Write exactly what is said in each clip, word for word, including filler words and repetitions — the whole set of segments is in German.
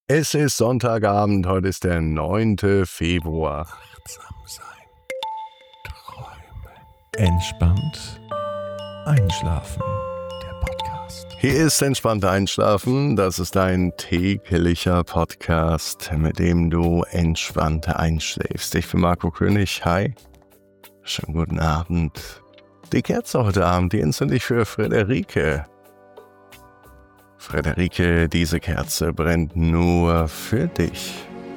Es ist Sonntagabend, heute ist der neunte Februar. Achtsam sein, träumen, entspannt einschlafen. Der Podcast. Hier ist Entspannt Einschlafen. Das ist ein täglicher Podcast, mit dem du entspannt einschläfst. Ich bin Marco König. Hi. Schönen guten Abend. Die Kerze heute Abend, die entzünde ich für Friederike. Friederike, diese Kerze brennt nur für dich.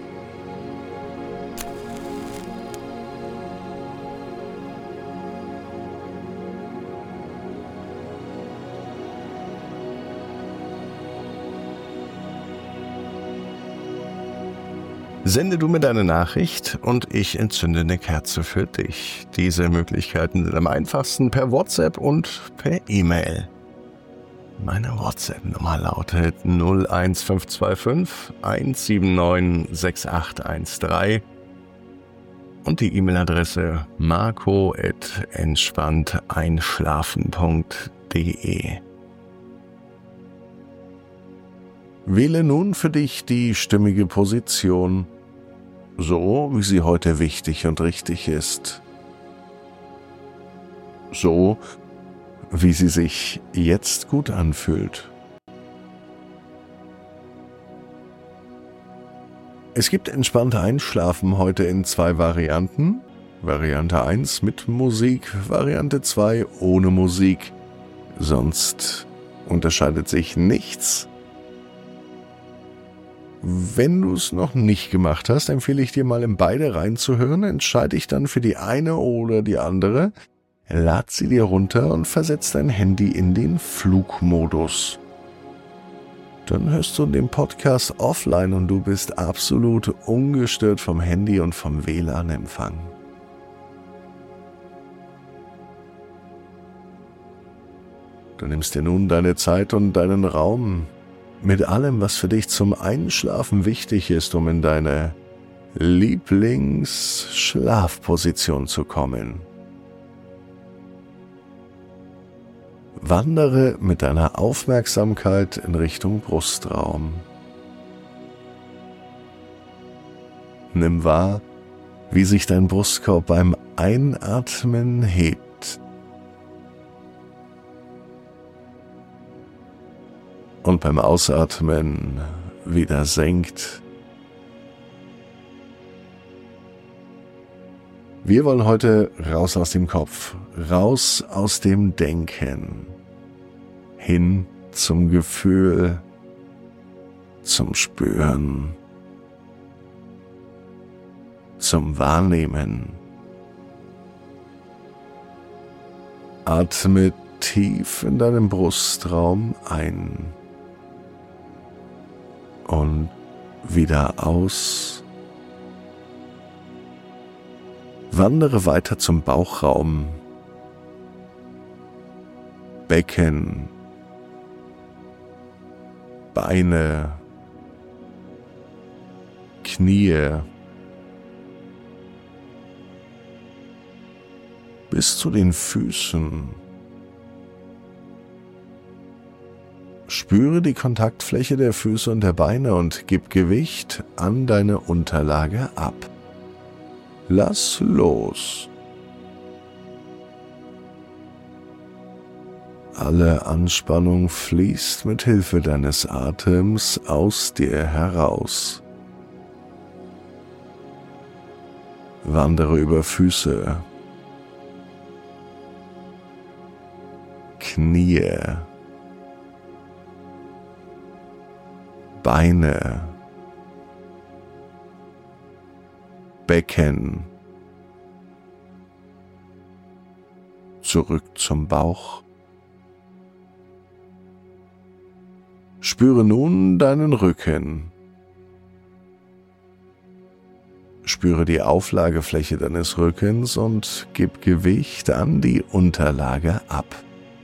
Sende du mir deine Nachricht und ich entzünde eine Kerze für dich. Diese Möglichkeiten sind am einfachsten per WhatsApp und per E-Mail. Meine WhatsApp-Nummer lautet null eins fünf zwei fünf eins sieben neun sechs acht eins drei und die E-Mail-Adresse marco at entspannt einschlafen punkt de. Wähle nun für dich die stimmige Position, so wie sie heute wichtig und richtig ist. So, wie sie sich jetzt gut anfühlt. Es gibt entspannte Einschlafen heute in zwei Varianten. Variante eins mit Musik, Variante zwei ohne Musik. Sonst unterscheidet sich nichts. Wenn du es noch nicht gemacht hast, empfehle ich dir mal in beide reinzuhören. Entscheide dich dann für die eine oder die andere. Lad sie dir runter und versetz dein Handy in den Flugmodus. Dann hörst du den Podcast offline und du bist absolut ungestört vom Handy und vom W L A N-Empfang. Du nimmst dir nun deine Zeit und deinen Raum mit allem, was für dich zum Einschlafen wichtig ist, um in deine Lieblingsschlafposition zu kommen. Wandere mit deiner Aufmerksamkeit in Richtung Brustraum. Nimm wahr, wie sich dein Brustkorb beim Einatmen hebt und beim Ausatmen wieder senkt. Wir wollen heute raus aus dem Kopf, raus aus dem Denken, hin zum Gefühl, zum Spüren, zum Wahrnehmen. Atme tief in deinem Brustraum ein und wieder aus. Wandere weiter zum Bauchraum, Becken, Beine, Knie, bis zu den Füßen. Spüre die Kontaktfläche der Füße und der Beine und gib Gewicht an deine Unterlage ab. Lass los. Alle Anspannung fließt mit Hilfe deines Atems aus dir heraus. Wandere über Füße, Knie, Beine, Becken, zurück zum Bauch. Spüre nun deinen Rücken. Spüre die Auflagefläche deines Rückens und gib Gewicht an die Unterlage ab.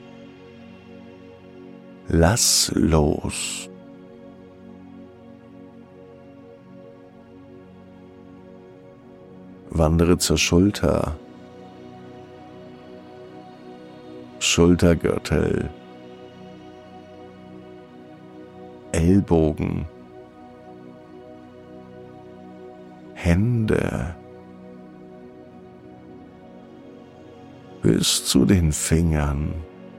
Lass los. Wandere zur Schulter, Hände bis zu den Fingern.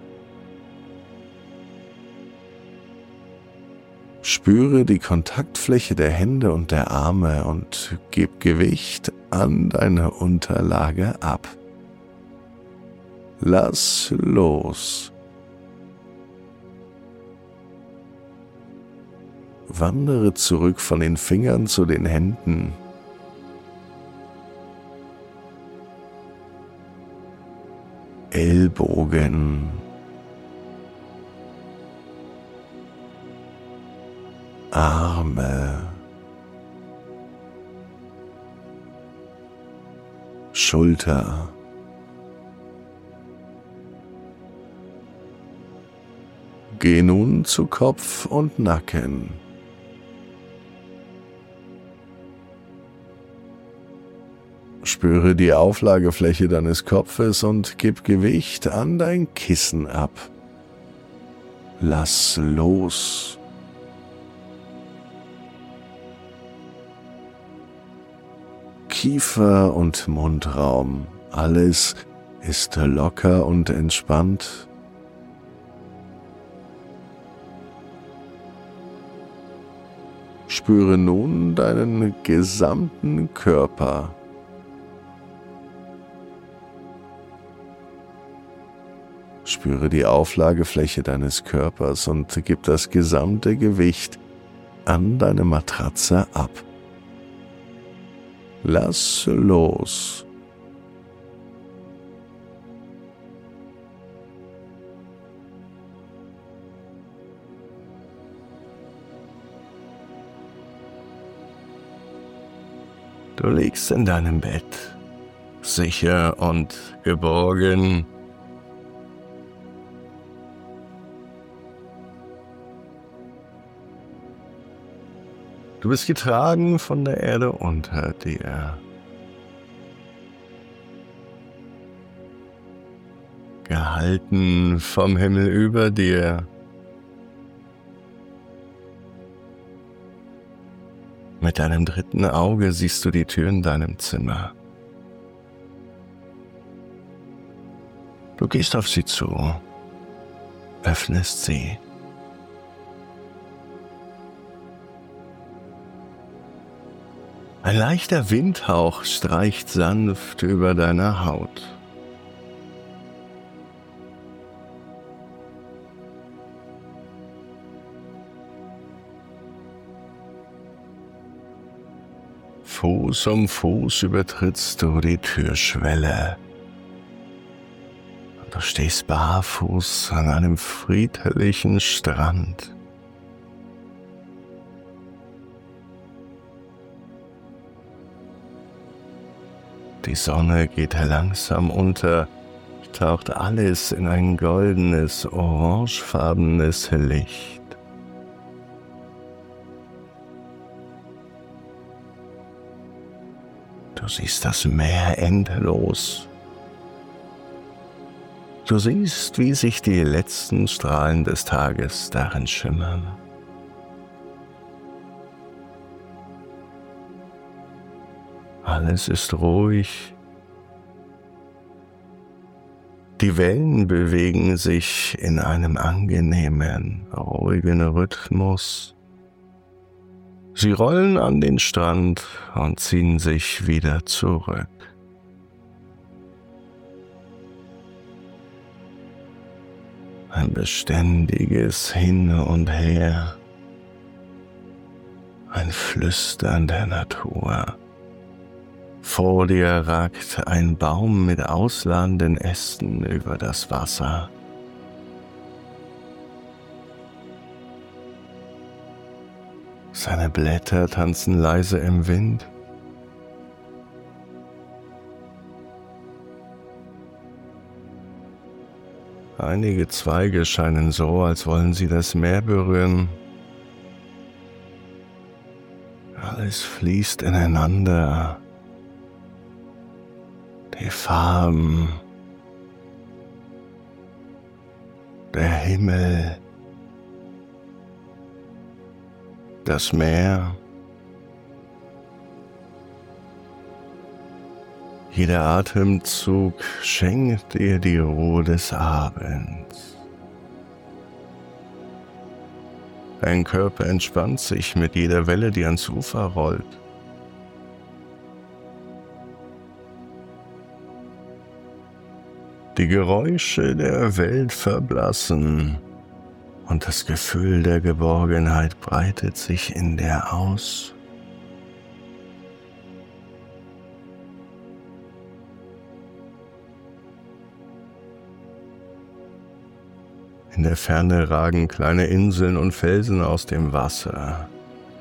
Spüre die Kontaktfläche der Hände und der Arme und gib Gewicht an deine Unterlage ab. Lass los. Wandere zurück von den Fingern zu den Händen. Ellbogen. Arme. Schulter. Geh nun zu Kopf und Nacken. Spüre die Auflagefläche deines Kopfes und gib Gewicht an dein Kissen ab. Lass los. Kiefer und Mundraum, alles ist locker und entspannt. Spüre nun deinen gesamten Körper. Spüre die Auflagefläche deines Körpers und gib das gesamte Gewicht an deine Matratze ab. Lass los. Du liegst in deinem Bett, sicher und geborgen. Du bist getragen von der Erde unter dir. Gehalten vom Himmel über dir. Mit deinem dritten Auge siehst du die Tür in deinem Zimmer. Du gehst auf sie zu, öffnest sie. Ein leichter Windhauch streicht sanft über deine Haut. Fuß um Fuß übertrittst du die Türschwelle. Du stehst barfuß an einem friedlichen Strand. Die Sonne geht langsam unter, taucht alles in ein goldenes, orangefarbenes Licht. Du siehst das Meer endlos. Du siehst, wie sich die letzten Strahlen des Tages darin schimmern. Alles ist ruhig. Die Wellen bewegen sich in einem angenehmen, ruhigen Rhythmus. Sie rollen an den Strand und ziehen sich wieder zurück. Ein beständiges Hin und Her, ein Flüstern der Natur. Vor dir ragt ein Baum mit ausladenden Ästen über das Wasser. Seine Blätter tanzen leise im Wind. Einige Zweige scheinen so, als wollen sie das Meer berühren. Alles fließt ineinander. Die Farben, der Himmel, das Meer, Jeder Atemzug schenkt dir die Ruhe des Abends. Dein Körper entspannt sich mit jeder Welle, die ans Ufer rollt. Die Geräusche der Welt verblassen und das Gefühl der Geborgenheit breitet sich in dir aus. In der Ferne ragen kleine Inseln und Felsen aus dem Wasser.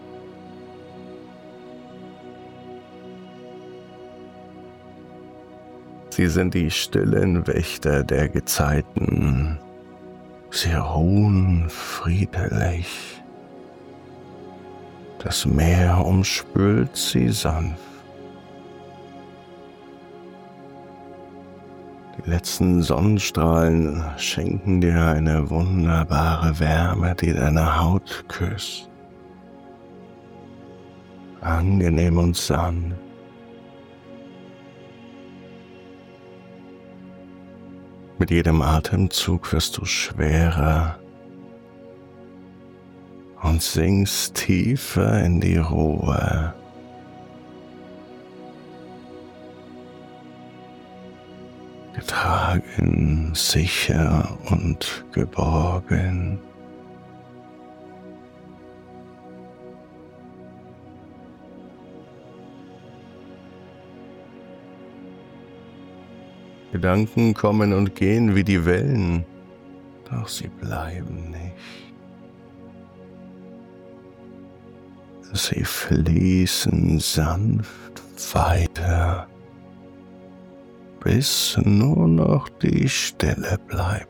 Sie sind die stillen Wächter der Gezeiten. Sie ruhen friedlich. Das Meer umspült sie sanft. Die letzten Sonnenstrahlen schenken dir eine wunderbare Wärme, die deine Haut küsst. Angenehm und sanft. Mit jedem Atemzug wirst du schwerer und sinkst tiefer in die Ruhe. Getragen, sicher und geborgen. Gedanken kommen und gehen wie die Wellen, doch sie bleiben nicht. Sie fließen sanft weiter, bis nur noch die Stille bleibt.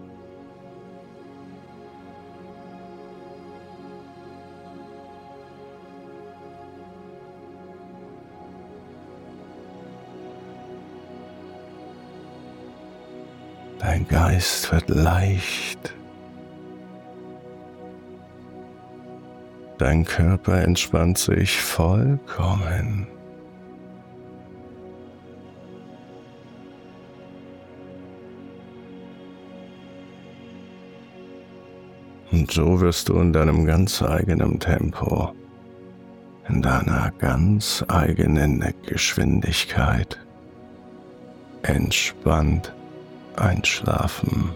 Dein Geist wird leicht. Dein Körper entspannt sich vollkommen. Und so wirst du in deinem ganz eigenen Tempo, in deiner ganz eigenen Geschwindigkeit entspannt einschlafen.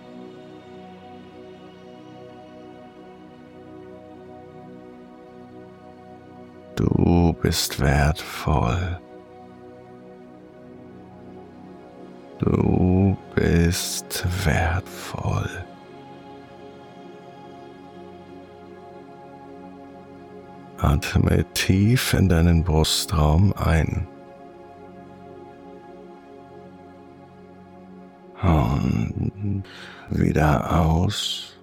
Du bist wertvoll. Du bist wertvoll. Atme tief in deinen Brustraum ein. Und wieder aus.